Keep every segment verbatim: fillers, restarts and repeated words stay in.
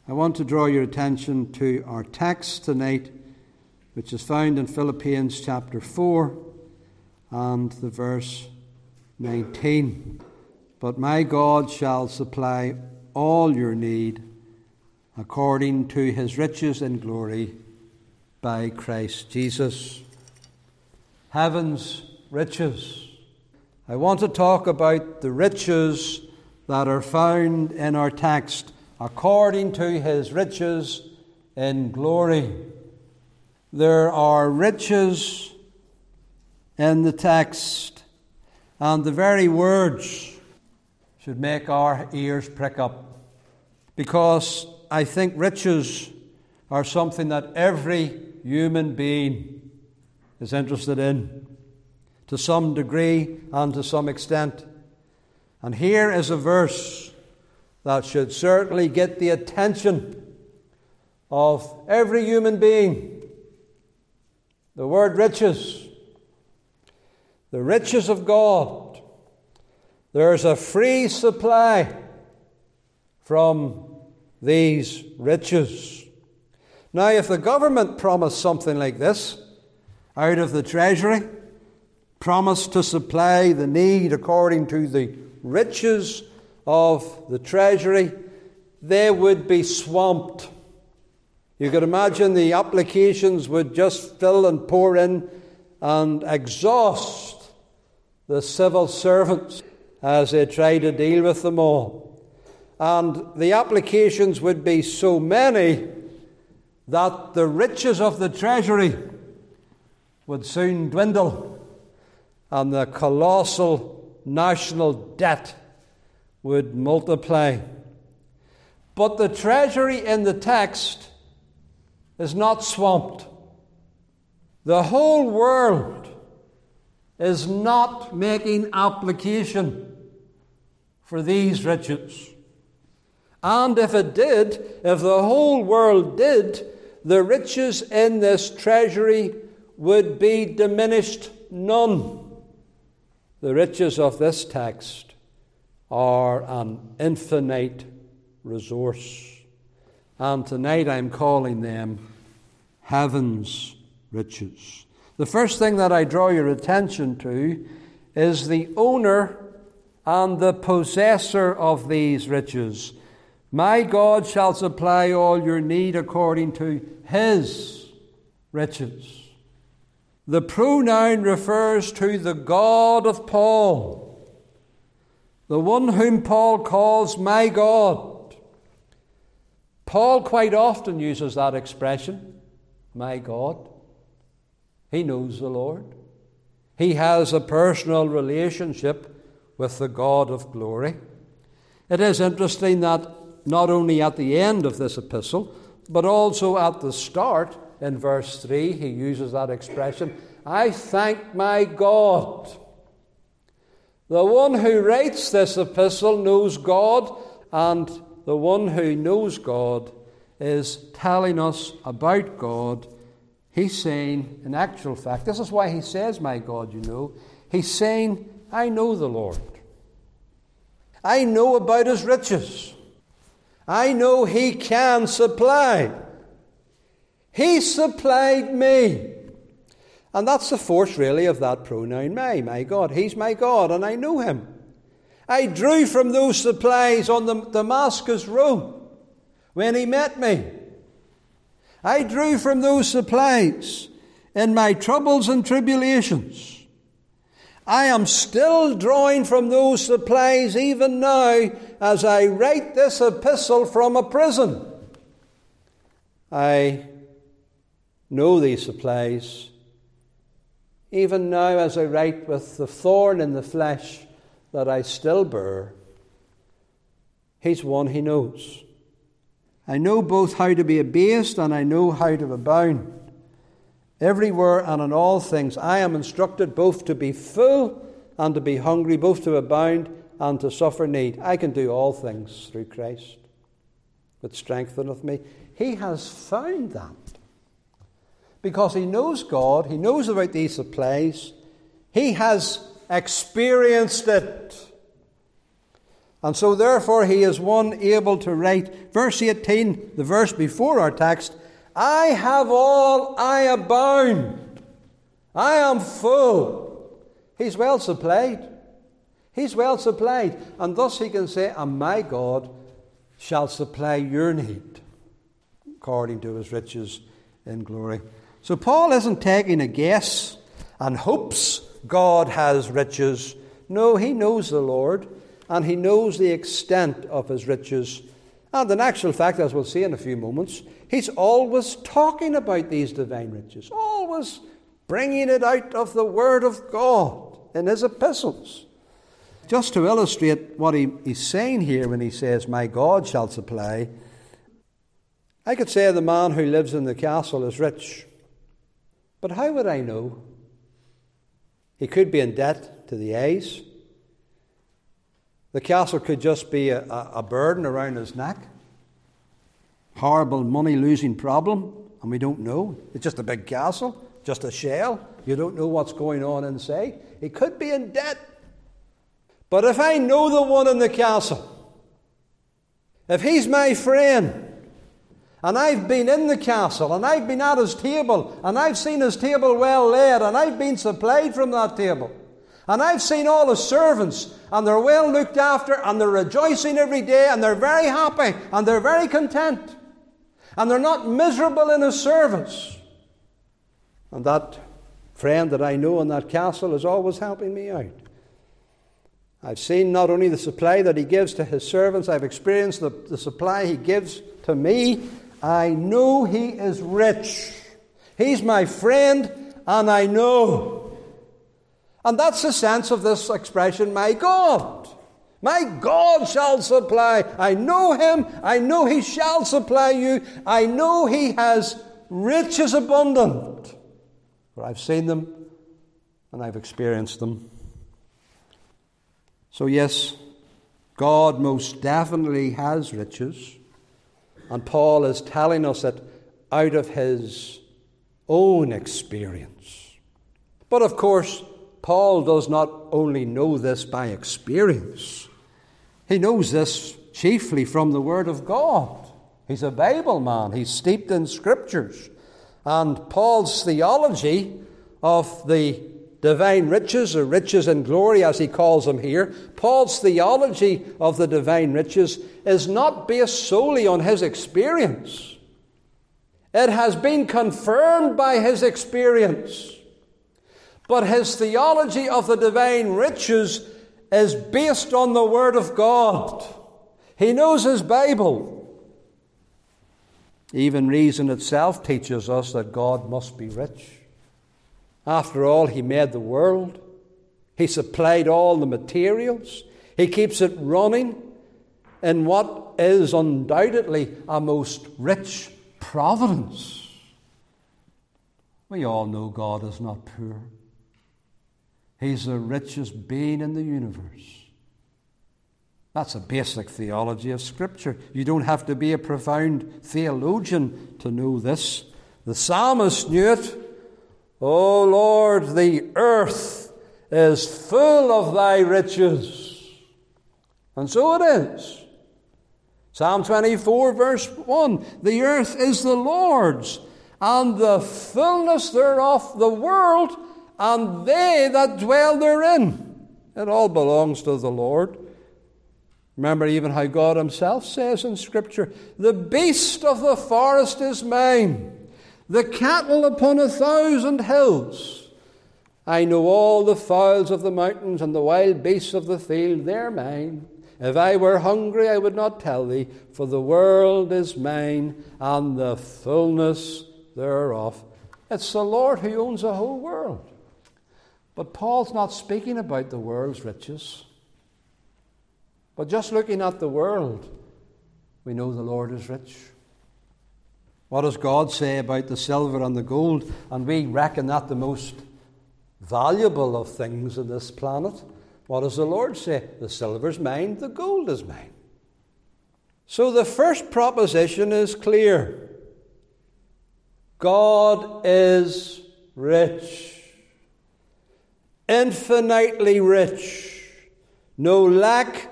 I want to draw your attention to our text tonight, which is found in Philippians chapter four and the verse nineteen. But my God shall supply all your need according to his riches in glory by Christ Jesus. Heaven's riches. I want to talk about the riches that are found in our text according to his riches in glory. There are riches in the text, and the very words should make our ears prick up, because I think riches are something that every human being is interested in, to some degree and to some extent. And here is a verse that should certainly get the attention of every human being. The word riches. The riches of God. There's a free supply from these riches. Now, if the government promised something like this out of the treasury, promised to supply the need according to the riches of the treasury, they would be swamped. You could imagine the applications would just fill and pour in and exhaust the civil servants as they try to deal with them all. And the applications would be so many that the riches of the treasury would soon dwindle, and the colossal national debt would multiply. But the treasury in the text is not swamped. The whole world is not making application for these riches. And if it did, if the whole world did, the riches in this treasury would be diminished none. The riches of this text are an infinite resource. And tonight I'm calling them heaven's riches. The first thing that I draw your attention to is the owner and the possessor of these riches. My God shall supply all your need according to his riches. The pronoun refers to the God of Paul, the one whom Paul calls my God. Paul quite often uses that expression, my God. He knows the Lord. He has a personal relationship with the God of glory. It is interesting that not only at the end of this epistle, but also at the start, in verse three, he uses that expression, I thank my God. The one who writes this epistle knows God, and the one who knows God is telling us about God. He's saying, in actual fact, this is why he says, my God, you know. He's saying, I know the Lord. I know about his riches. I know he can supply. He supplied me. And that's the force, really, of that pronoun, my, my God. He's my God, and I know him. I drew from those supplies on the Damascus road when he met me. I drew from those supplies in my troubles and tribulations. I am still drawing from those supplies even now as I write this epistle from a prison. I know these supplies even now as I write with the thorn in the flesh that I still bear. He's one he knows. I know both how to be abased and I know how to abound. Everywhere and in all things I am instructed both to be full and to be hungry, both to abound and to suffer need. I can do all things through Christ, which strengtheneth me. He has found that. Because he knows God, he knows about these supplies, he has experienced it. And so therefore he is one able to write. Verse eighteen, the verse before our text, I have all, I abound. I am full. He's well supplied. He's well supplied. And thus he can say, and my God shall supply your need according to his riches in glory. So Paul isn't taking a guess and hopes God has riches. No, he knows the Lord, and he knows the extent of his riches. And in actual fact, as we'll see in a few moments, he's always talking about these divine riches, always bringing it out of the Word of God in his epistles. Just to illustrate what he, he's saying here when he says, my God shall supply, I could say the man who lives in the castle is rich. But how would I know? He could be in debt to the eyes. The castle could just be a, a, a burden around his neck. Horrible money-losing problem, and we don't know. It's just a big castle, just a shell. You don't know what's going on inside. He could be in debt. But if I know the one in the castle, if he's my friend, and I've been in the castle, and I've been at his table, and I've seen his table well laid, and I've been supplied from that table, and I've seen all his servants, and they're well looked after, and they're rejoicing every day, and they're very happy, and they're very content, and they're not miserable in his service. And that friend that I know in that castle is always helping me out. I've seen not only the supply that he gives to his servants, I've experienced the, the supply he gives to me. I know he is rich. He's my friend, and I know. And that's the sense of this expression, my God. My God shall supply. I know him. I know he shall supply you. I know he has riches abundant. For I've seen them, and I've experienced them. So yes, God most definitely has riches. And Paul is telling us it out of his own experience. But of course, Paul does not only know this by experience. He knows this chiefly from the Word of God. He's a Bible man. He's steeped in Scriptures. And Paul's theology of the divine riches, or riches in glory as he calls them here, Paul's theology of the divine riches is not based solely on his experience. It has been confirmed by his experience. But his theology of the divine riches is based on the Word of God. He knows his Bible. Even reason itself teaches us that God must be rich. After all, he made the world. He supplied all the materials. He keeps it running in what is undoubtedly a most rich providence. We all know God is not poor. He's the richest being in the universe. That's a basic theology of Scripture. You don't have to be a profound theologian to know this. The psalmist knew it. O Lord, the earth is full of thy riches. And so it is. Psalm twenty-four, verse one. The earth is the Lord's, and the fullness thereof the world, and they that dwell therein. It all belongs to the Lord. Remember even how God himself says in Scripture, the beast of the forest is mine, the cattle upon a thousand hills. I know all the fowls of the mountains and the wild beasts of the field, they're mine. If I were hungry, I would not tell thee, for the world is mine and the fullness thereof. It's the Lord who owns the whole world. But Paul's not speaking about the world's riches. But just looking at the world, we know the Lord is rich. What does God say about the silver and the gold? And we reckon that the most valuable of things on this planet. What does the Lord say? The silver's mine, the gold is mine. So the first proposition is clear. God is rich. Infinitely rich. No lack,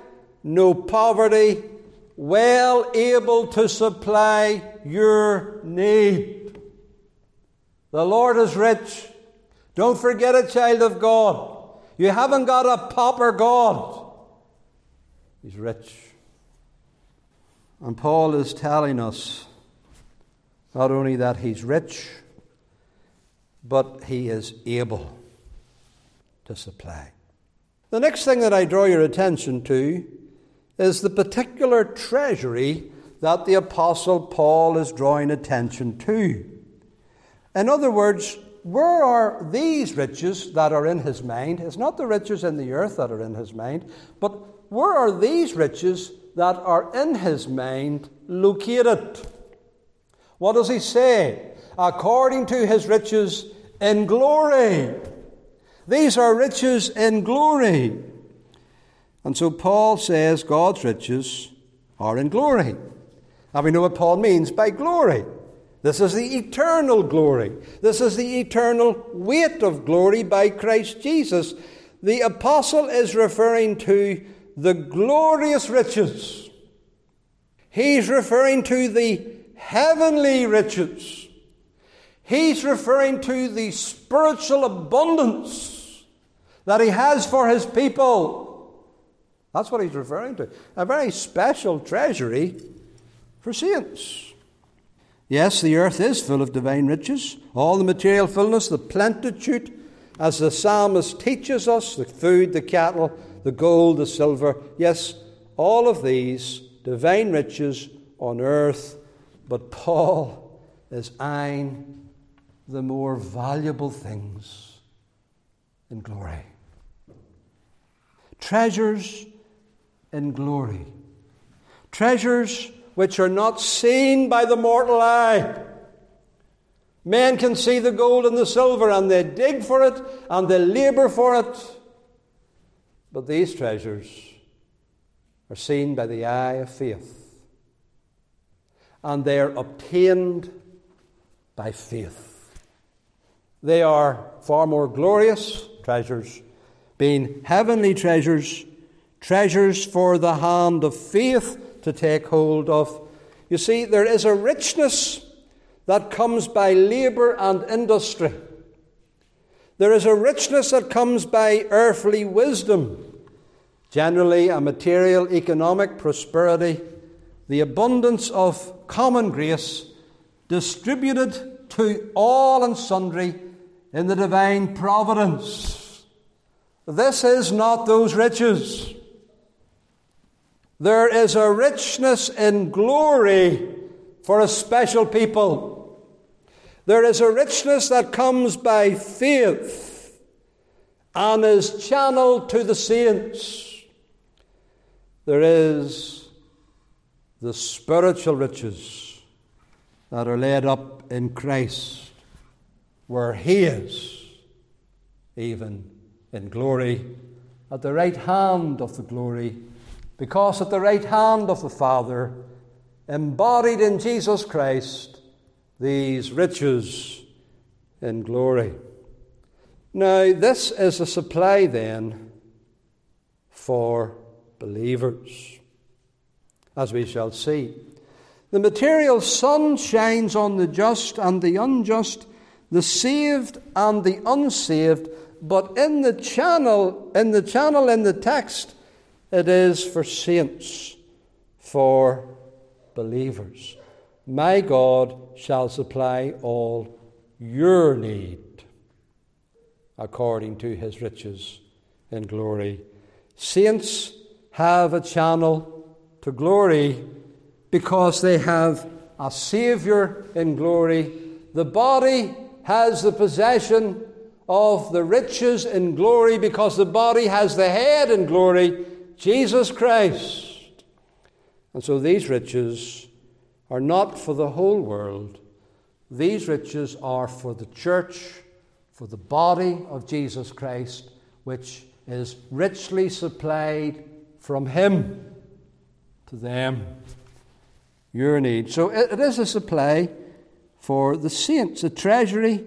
no poverty, well able to supply your need. The Lord is rich. Don't forget it, child of God. You haven't got a pauper God. He's rich. And Paul is telling us not only that he's rich, but he is able to supply. The next thing that I draw your attention to is the particular treasury that the Apostle Paul is drawing attention to. In other words, where are these riches that are in his mind? It's not the riches in the earth that are in his mind, but where are these riches that are in his mind located? What does he say? According to his riches in glory. These are riches in glory. And so Paul says God's riches are in glory. And we know what Paul means by glory. This is the eternal glory. This is the eternal weight of glory by Christ Jesus. The apostle is referring to the glorious riches. He's referring to the heavenly riches. He's referring to the spiritual abundance that he has for his people. That's what he's referring to. A very special treasury for saints. Yes, the earth is full of divine riches, all the material fullness, the plenitude, as the psalmist teaches us, the food, the cattle, the gold, the silver. Yes, all of these divine riches on earth. But Paul is eyeing the more valuable things in glory. Treasures in glory. Treasures which are not seen by the mortal eye. Men can see the gold and the silver, and they dig for it, and they labor for it. But these treasures are seen by the eye of faith, and they are obtained by faith. They are far more glorious treasures, being heavenly treasures, treasures for the hand of faith to take hold of. You see, there is a richness that comes by labour and industry. There is a richness that comes by earthly wisdom, generally a material economic prosperity, the abundance of common grace distributed to all and sundry in the divine providence. This is not those riches. There is a richness in glory for a special people. There is a richness that comes by faith and is channeled to the saints. There is the spiritual riches that are laid up in Christ, where He is, even in glory, at the right hand of the glory. Because at the right hand of the Father, embodied in Jesus Christ, these riches in glory. Now, this is a supply then for believers, as we shall see. The material sun shines on the just and the unjust, the saved and the unsaved, but in the channel, in the channel in the text, it is for saints, for believers. My God shall supply all your need according to His riches in glory. Saints have a channel to glory because they have a Saviour in glory. The body has the possession of the riches in glory because the body has the head in glory, Jesus Christ. And so these riches are not for the whole world. These riches are for the church, for the body of Jesus Christ, which is richly supplied from Him to them. Your need. So it is a supply for the saints. The treasury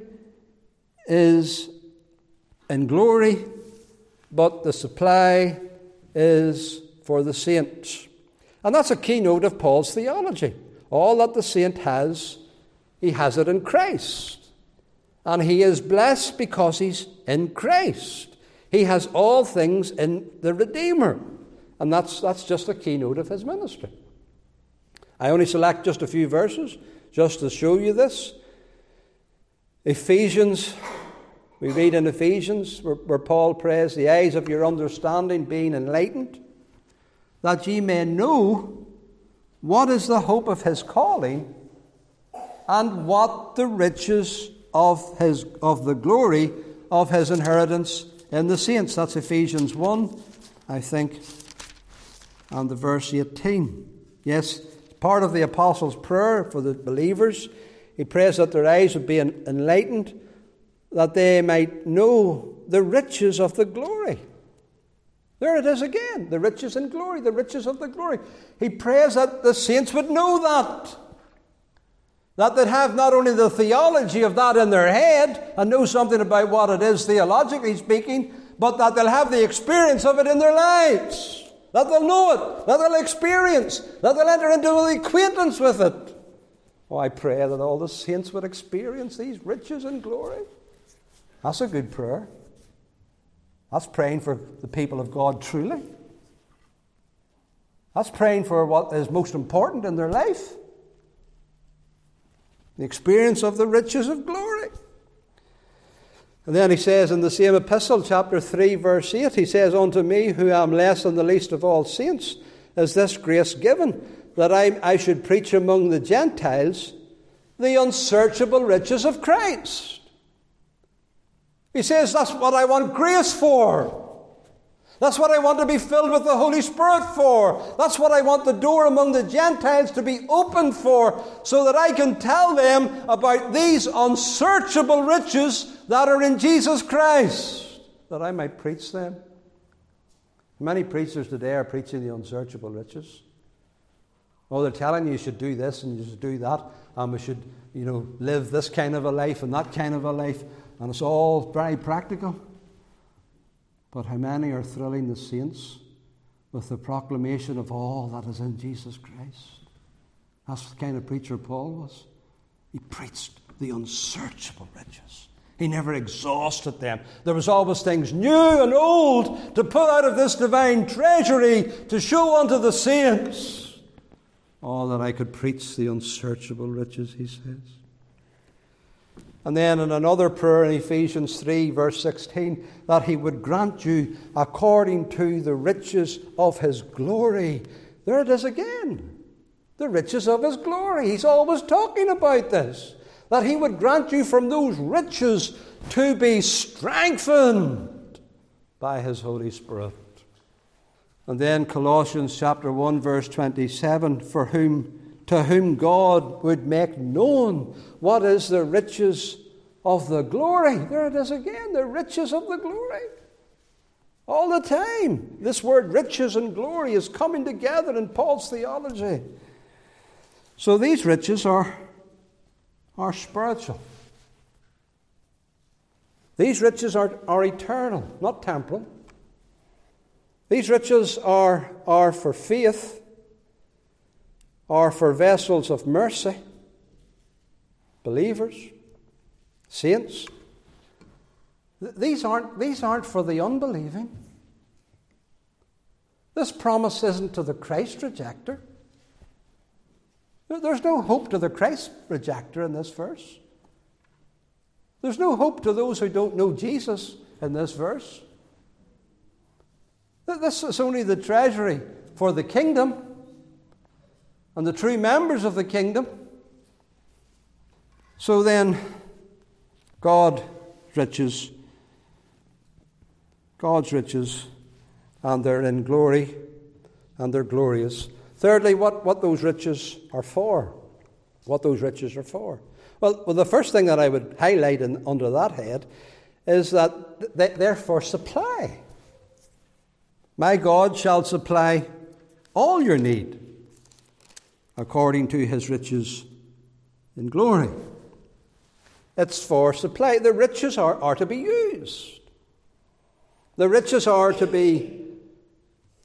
is in glory, but the supply is for the saints. And that's a keynote of Paul's theology. All that the saint has, he has it in Christ. And he is blessed because he's in Christ. He has all things in the Redeemer. And that's, that's just a keynote of his ministry. I only select just a few verses just to show you this. Ephesians, we read in Ephesians where, where Paul prays, the eyes of your understanding being enlightened, that ye may know what is the hope of his calling and what the riches of his of the glory of his inheritance in the saints. That's Ephesians one, I think, and the verse eighteen. Yes, part of the apostles' prayer for the believers. He prays that their eyes would be enlightened, that they might know the riches of the glory. There it is again, the riches and glory, the riches of the glory. He prays that the saints would know that. That they'd have not only the theology of that in their head and know something about what it is theologically speaking, but that they'll have the experience of it in their lives. That they'll know it, that they'll experience, that they'll enter into an acquaintance with it. Oh, I pray that all the saints would experience these riches and glory. That's a good prayer. That's praying for the people of God truly. That's praying for what is most important in their life. The experience of the riches of glory. And then he says in the same epistle, chapter three, verse eight, he says, unto me, who am less than the least of all saints, is this grace given, that I, I should preach among the Gentiles the unsearchable riches of Christ. He says, that's what I want grace for. That's what I want to be filled with the Holy Spirit for. That's what I want the door among the Gentiles to be opened for, so that I can tell them about these unsearchable riches that are in Jesus Christ, that I might preach them. Many preachers today are preaching the unsearchable riches. Oh, they're telling you you should do this and you should do that, and we should, you know, live this kind of a life and that kind of a life, and it's all very practical. But how many are thrilling the saints with the proclamation of all that is in Jesus Christ? That's the kind of preacher Paul was. He preached the unsearchable riches. He never exhausted them. There was always things new and old to pull out of this divine treasury to show unto the saints. All that I could preach the unsearchable riches, he says. And then in another prayer in Ephesians three, verse sixteen, that he would grant you according to the riches of his glory. There it is again. The riches of his glory. He's always talking about this. That he would grant you from those riches to be strengthened by his Holy Spirit. And then Colossians chapter one, verse twenty-seven, for whom to whom God would make known what is the riches of the glory. There it is again, the riches of the glory. All the time, this word riches and glory is coming together in Paul's theology. So these riches are, are spiritual. These riches are, are eternal, not temporal. These riches are, are for faith, are for vessels of mercy, believers, saints. These aren't, these aren't for the unbelieving. This promise isn't to the Christ rejecter. There's no hope to the Christ rejecter in this verse. There's no hope to those who don't know Jesus in this verse. This is only the treasury for the kingdom and the true members of the kingdom. So then, God's riches, God's riches, and they're in glory, and they're glorious. Thirdly, what, what those riches are for. What those riches are for. Well, well the first thing that I would highlight in, under that head is that they, they're for supply. My God shall supply all your need according to his riches in glory. It's for supply. The riches are, are to be used. The riches are to be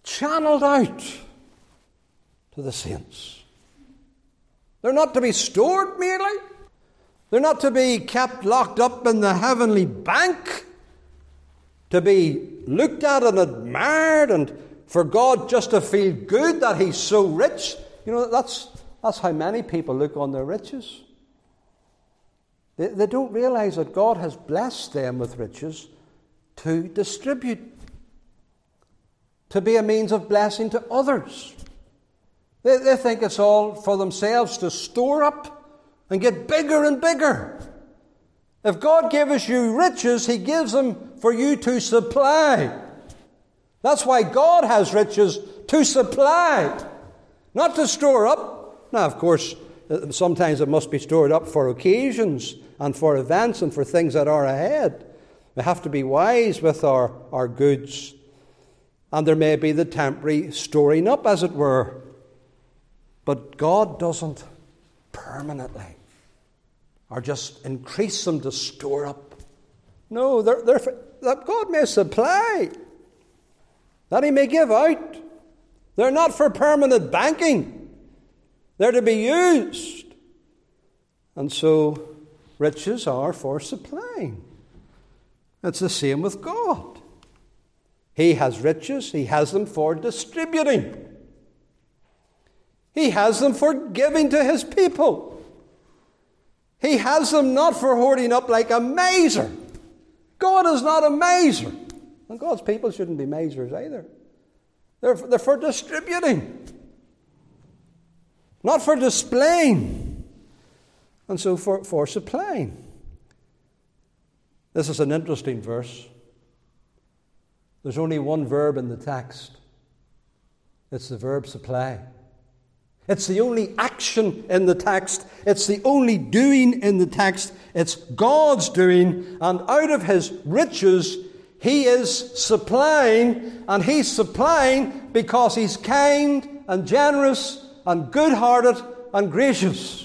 channeled out to the saints. They're not to be stored merely. They're not to be kept locked up in the heavenly bank, to be looked at and admired, and for God just to feel good that He's so rich. You know, that's, that's how many people look on their riches. They, they don't realize that God has blessed them with riches to distribute, to be a means of blessing to others. They, they think it's all for themselves to store up and get bigger and bigger. If God gives you riches, He gives them for you to supply. That's why God has riches, to supply, not to store up. Now, of course, sometimes it must be stored up for occasions and for events and for things that are ahead. We have to be wise with our, our goods. And there may be the temporary storing up, as it were. But God doesn't permanently or just increase them to store up. No, they're, they're, that God may supply, that He may give out. They're not for permanent banking. They're to be used. And so riches are for supplying. It's the same with God. He has riches. He has them for distributing. He has them for giving to His people. He has them not for hoarding up like a miser. God is not a miser. And God's people shouldn't be misers either. They're, they're for distributing, not for displaying, and so for, for supplying. This is an interesting verse. There's only one verb in the text. It's the verb supply. It's the only action in the text. It's the only doing in the text. It's God's doing, and out of His riches He is supplying, and He's supplying because He's kind and generous and good-hearted and gracious.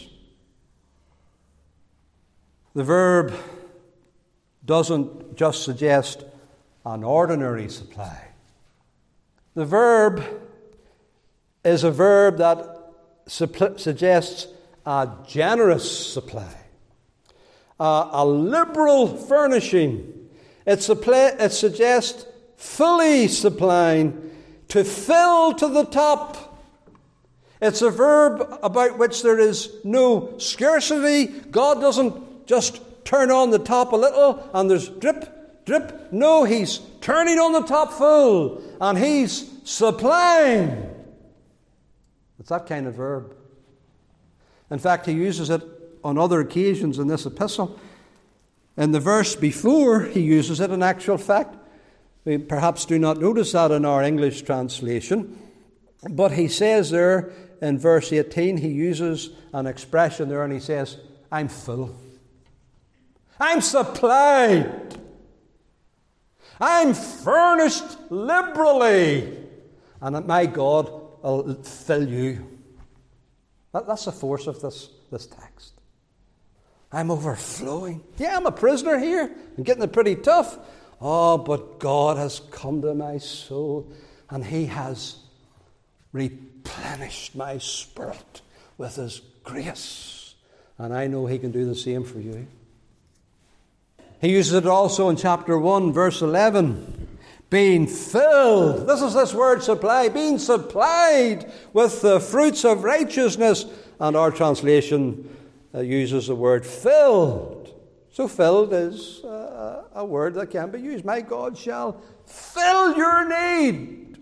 The verb doesn't just suggest an ordinary supply. The verb is a verb that suggests a generous supply, a, a liberal furnishing. It, supply, it suggests fully supplying, to fill to the top. It's a verb about which there is no scarcity. God doesn't just turn on the top a little and there's drip, drip. No, He's turning on the top full and He's supplying. It's that kind of verb. In fact, He uses it on other occasions in this epistle. In the verse before, He uses it in actual fact. We perhaps do not notice that in our English translation. But He says there in verse eighteen, He uses an expression there and He says, I'm full. I'm supplied. I'm furnished liberally. And my God will fill you. That, that's the force of this, this text. I'm overflowing. Yeah, I'm a prisoner here. I'm getting it pretty tough. Oh, but God has come to my soul and He has replenished my spirit with His grace. And I know He can do the same for you. He uses it also in chapter one, verse eleven. Being filled. This is this word supply. Being supplied with the fruits of righteousness. And our translation uh, uses the word filled. So filled is uh, a word that can be used. My God shall fill your need.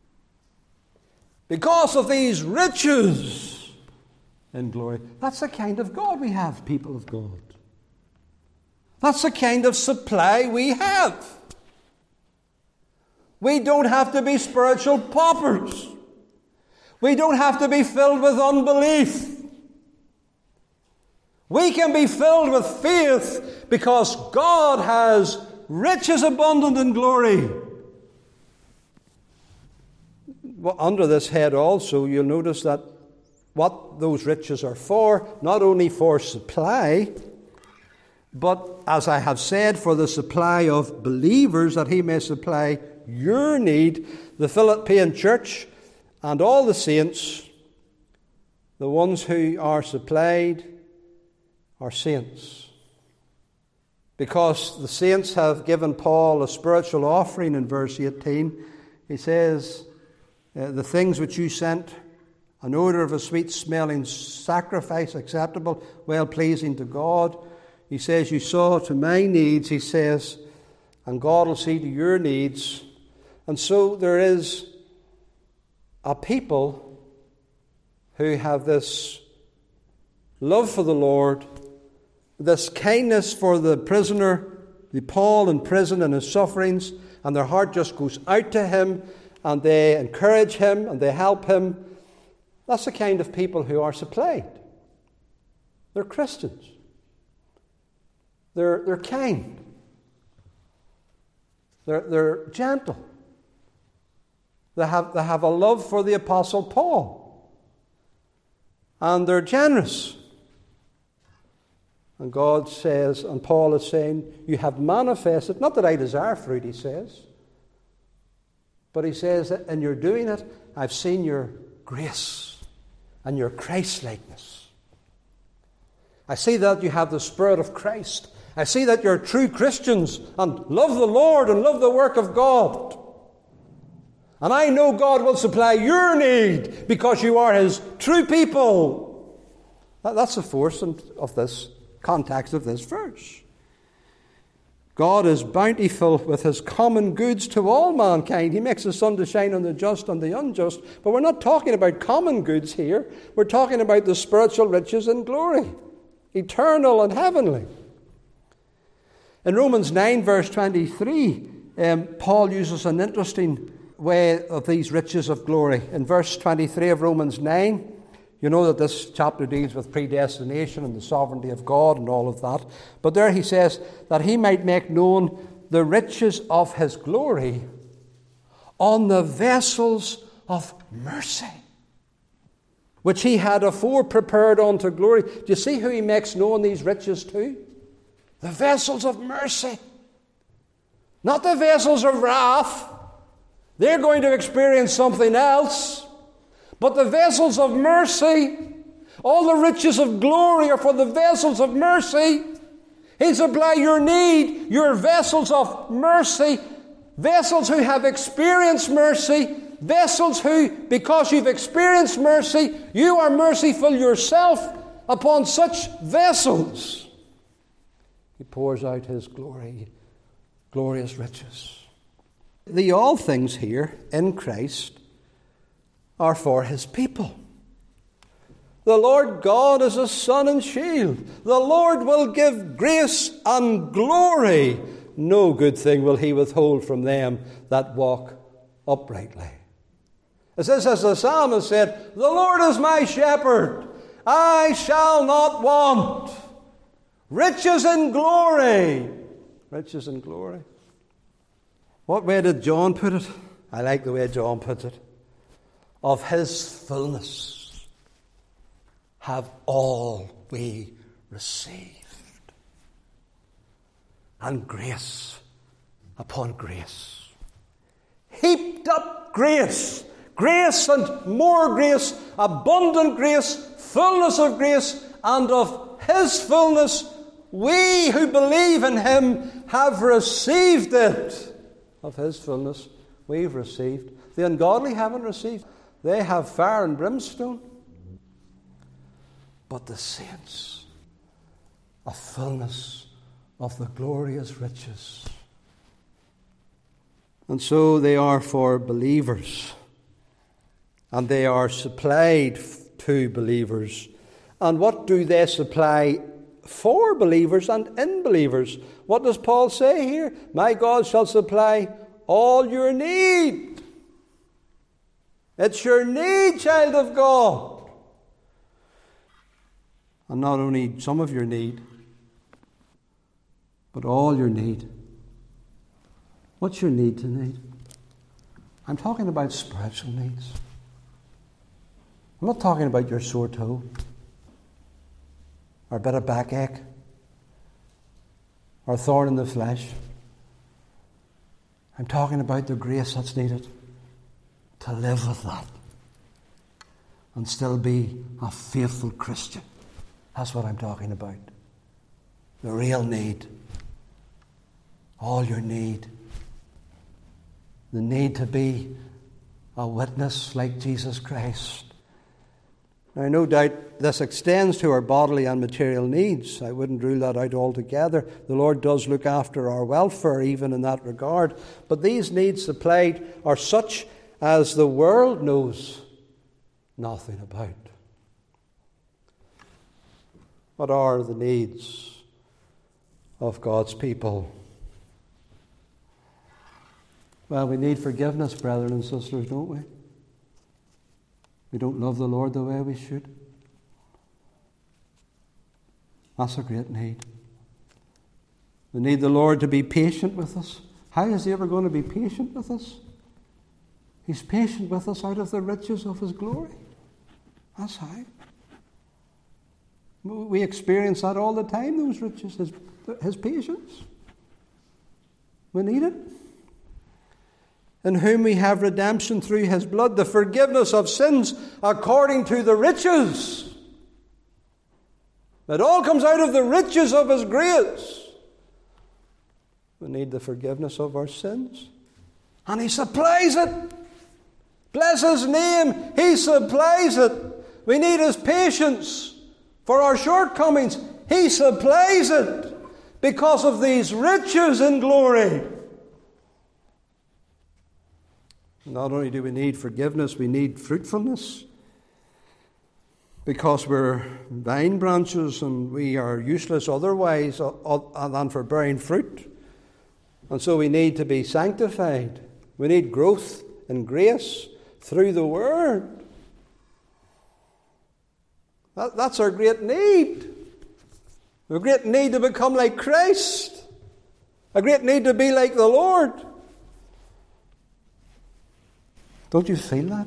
Because of these riches in glory. That's the kind of God we have, people of God. That's the kind of supply we have. We don't have to be spiritual paupers. We don't have to be filled with unbelief. We can be filled with faith because God has riches abundant in glory. Well, under this head also, you'll notice that what those riches are for, not only for supply, but, as I have said, for the supply of believers, that He may supply your need. The Philippian church and all the saints, the ones who are supplied, are saints. Because the saints have given Paul a spiritual offering in verse eighteen. He says, uh, the things which you sent, an odour of a sweet-smelling sacrifice, acceptable, well-pleasing to God. He says, you saw to my needs, he says, and God will see to your needs. And so there is a people who have this love for the Lord, this kindness for the prisoner, the Paul in prison and his sufferings, and their heart just goes out to him, and they encourage him, and they help him. That's the kind of people who are supplied. They're Christians. They're, they're kind. They're, they're gentle. They have, they have a love for the Apostle Paul. And they're generous. And God says, and Paul is saying, you have manifested, not that I desire fruit, he says, but he says that in your doing it, I've seen your grace and your Christ-likeness. I see that you have the Spirit of Christ. I see that you're true Christians and love the Lord and love the work of God. And I know God will supply your need because you are His true people. That's the force of this context of this verse. God is bountiful with His common goods to all mankind. He makes the sun to shine on the just and the unjust. But we're not talking about common goods here. We're talking about the spiritual riches and glory, eternal and heavenly. In Romans nine, verse twenty-three, um, Paul uses an interesting way of these riches of glory. In verse twenty-three of Romans nine, you know that this chapter deals with predestination and the sovereignty of God and all of that. But there he says that he might make known the riches of his glory on the vessels of mercy, which he had afore prepared unto glory. Do you see who he makes known these riches to? The vessels of mercy. Not the vessels of wrath. They're going to experience something else. But the vessels of mercy, all the riches of glory are for the vessels of mercy. He'll supply your need, your vessels of mercy, vessels who have experienced mercy, vessels who, because you've experienced mercy, you are merciful yourself upon such vessels. He pours out His glory, glorious riches. The all things here in Christ are for His people. The Lord God is a sun and shield. The Lord will give grace and glory. No good thing will He withhold from them that walk uprightly. It says, as the psalmist said, the Lord is my shepherd. I shall not want. Riches and glory. Riches and glory. What way did John put it? I like the way John puts it. Of His fullness have all we received. And grace upon grace. Heaped up grace. Grace and more grace. Abundant grace. Fullness of grace. And of His fullness, we who believe in Him have received it. Of His fullness, we've received. The ungodly haven't received. They have fire and brimstone. But the saints, a fullness of the glorious riches. And so they are for believers. And they are supplied to believers. And what do they supply for believers and in believers? What does Paul say here? My God shall supply all your need. It's your need, child of God. And not only some of your need, but all your need. What's your need tonight? I'm talking about spiritual needs. I'm not talking about your sore toe, or a bit of backache, or a thorn in the flesh. I'm talking about the grace that's needed to live with that and still be a faithful Christian. That's what I'm talking about. The real need. All your need. The need to be a witness like Jesus Christ. Now, no doubt this extends to our bodily and material needs. I wouldn't rule that out altogether. The Lord does look after our welfare even in that regard. But these needs supplied are such as the world knows nothing about. What are the needs of God's people? Well, we need forgiveness, brethren and sisters, don't we? We don't love the Lord the way we should. That's a great need. We need the Lord to be patient with us. How is He ever going to be patient with us? He's patient with us out of the riches of His glory. That's how. We experience that all the time, those riches, His, his patience. We need it. In whom we have redemption through His blood, the forgiveness of sins according to the riches. It all comes out of the riches of His grace. We need the forgiveness of our sins. And He supplies it. Bless His name. He supplies it. We need His patience for our shortcomings. He supplies it because of these riches in glory. Not only do we need forgiveness, we need fruitfulness. Because we're vine branches and we are useless otherwise than for bearing fruit. And so we need to be sanctified. We need growth in grace through the Word. That, that's our great need. A great need to become like Christ. A great need to be like the Lord. Don't you feel that?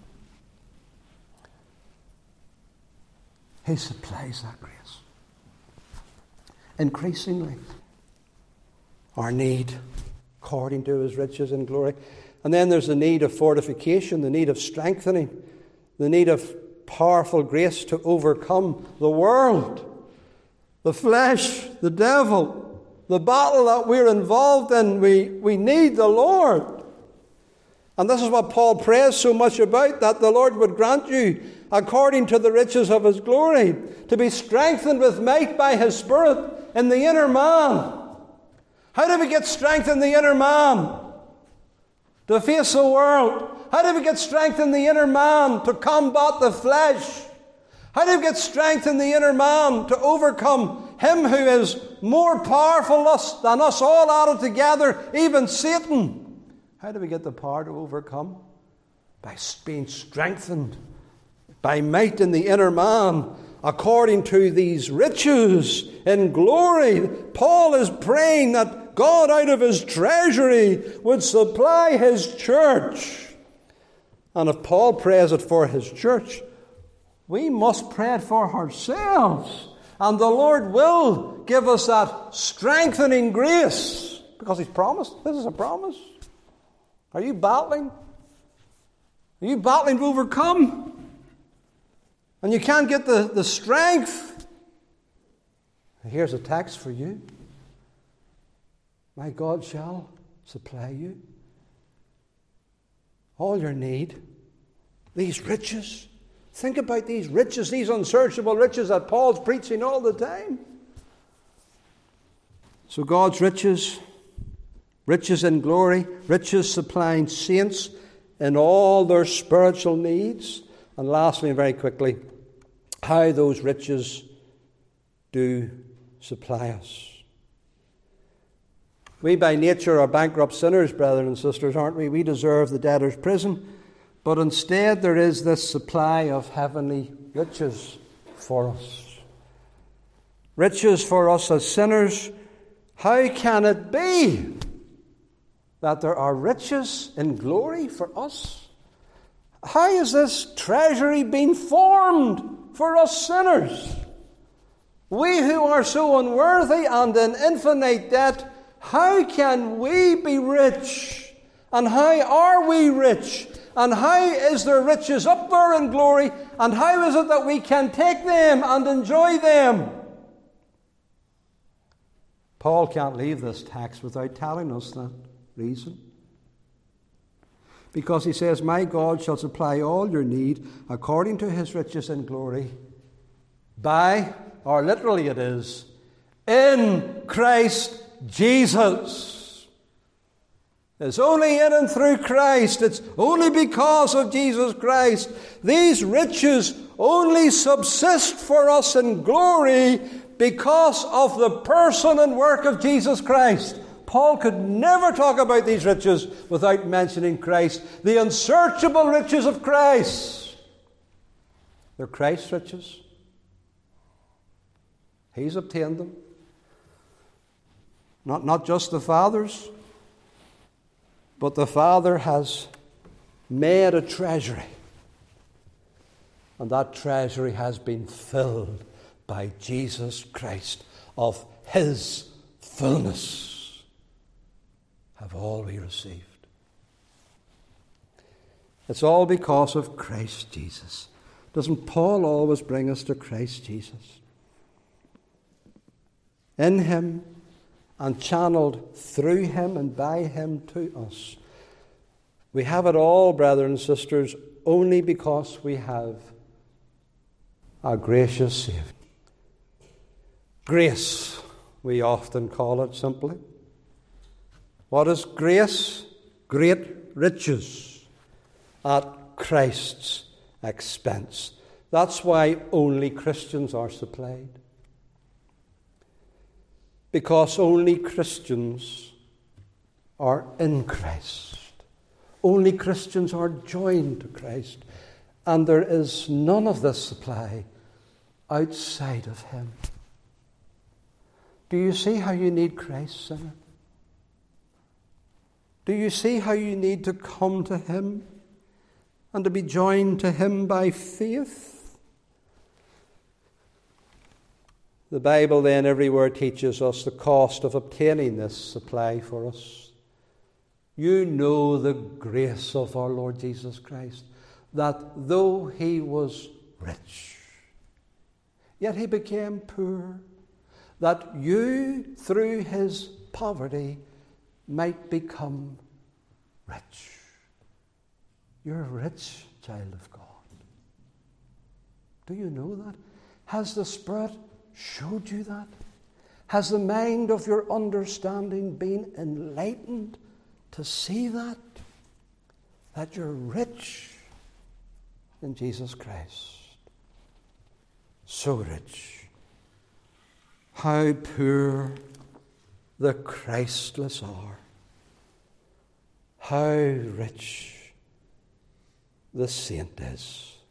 He supplies that grace. Increasingly. Our need, according to His riches and glory. And then there's the need of fortification, the need of strengthening, the need of powerful grace to overcome the world, the flesh, the devil, the battle that we're involved in. We, we need the Lord. And this is what Paul prays so much about, that the Lord would grant you, according to the riches of His glory, to be strengthened with might by His Spirit in the inner man. How do we get strength in the inner man? To face the world. How do we get strength in the inner man to combat the flesh? How do we get strength in the inner man to overcome him who is more powerful than us all added together, even Satan? How do we get the power to overcome? By being strengthened by might in the inner man, according to these riches in glory. Paul is praying that God out of His treasury would supply His church. And if Paul prays it for his church, we must pray it for ourselves. And the Lord will give us that strengthening grace, because He's promised. This is a promise. Are you battling? Are you battling to overcome? And you can't get the, the strength. Here's a text for you. My God shall supply you all your need. These riches. Think about these riches, these unsearchable riches that Paul's preaching all the time. So God's riches, riches in glory, riches supplying saints in all their spiritual needs. And lastly, and very quickly, how those riches do supply us. We by nature are bankrupt sinners, brethren and sisters, aren't we? We deserve the debtor's prison. But instead there is this supply of heavenly riches for us. Riches for us as sinners. How can it be that there are riches in glory for us? How is this treasury being formed for us sinners? We who are so unworthy and in infinite debt, how can we be rich And how are we rich? And how is there riches up there in glory? And how is it that we can take them and enjoy them? Paul can't leave this text without telling us that reason. Because he says, my God shall supply all your need according to his riches in glory by, or literally it is, in Christ Jesus. It's only in and through Christ. It's only because of Jesus Christ. These riches only subsist for us in glory because of the person and work of Jesus Christ. Paul could never talk about these riches without mentioning Christ. The unsearchable riches of Christ. They're Christ's riches. He's obtained them. Not, not just the Father's, but the Father has made a treasury. And that treasury has been filled by Jesus Christ. Of his fullness have all we received. It's all because of Christ Jesus. Doesn't Paul always bring us to Christ Jesus? In him and channeled through him and by him to us. We have it all, brothers and sisters, only because we have a gracious Saviour. Grace, we often call it simply. What is grace? Great riches at Christ's expense. That's why only Christians are supplied. Because only Christians are in Christ. Only Christians are joined to Christ. And there is none of this supply outside of him. Do you see how you need Christ, sinner? Do you see how you need to come to him and to be joined to him by faith? The Bible then everywhere teaches us the cost of obtaining this supply for us. You know the grace of our Lord Jesus Christ, that though he was rich, yet he became poor, that you, through his poverty, might become rich. You're a rich child of God. Do you know that? Has the Spirit showed you that? Has the mind of your understanding been enlightened to see that? That you're rich in Jesus Christ. So rich. How poor the Christless are. How rich the saint is.